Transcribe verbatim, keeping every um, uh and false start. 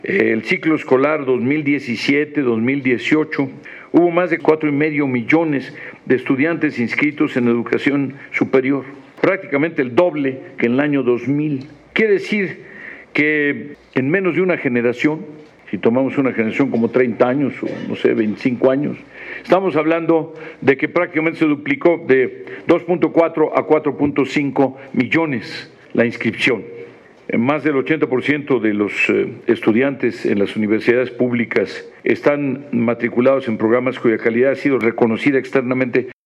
El ciclo escolar dos mil diecisiete dos mil dieciocho hubo más de cuatro y medio millones de estudiantes inscritos en educación superior, prácticamente el doble que en el año dos mil. Quiere decir que en menos de una generación, si tomamos una generación como treinta años o no sé, veinticinco años, estamos hablando de que prácticamente se duplicó de dos punto cuatro a cuatro punto cinco millones la inscripción. Más del ochenta por ciento de los estudiantes en las universidades públicas están matriculados en programas cuya calidad ha sido reconocida externamente